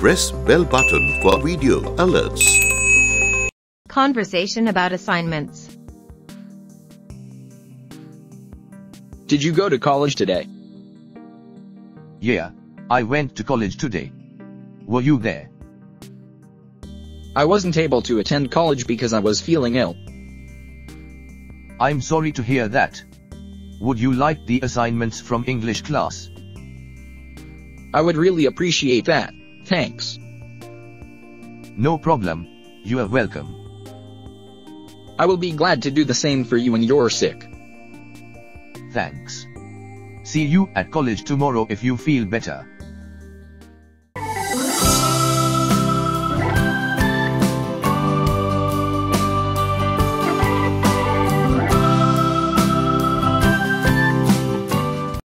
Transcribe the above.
press bell button for video alerts. Conversation about assignments. Did you go to college today? Yeah, I went to college today. Were you there? I wasn't able to attend college because I was feeling ill. I'm sorry to hear that. Would you like the assignments from English class? I would really appreciate that, thanks. No problem, you are welcome. I will be glad to do the same for you when you're sick. Thanks. See you at college tomorrow if you feel better.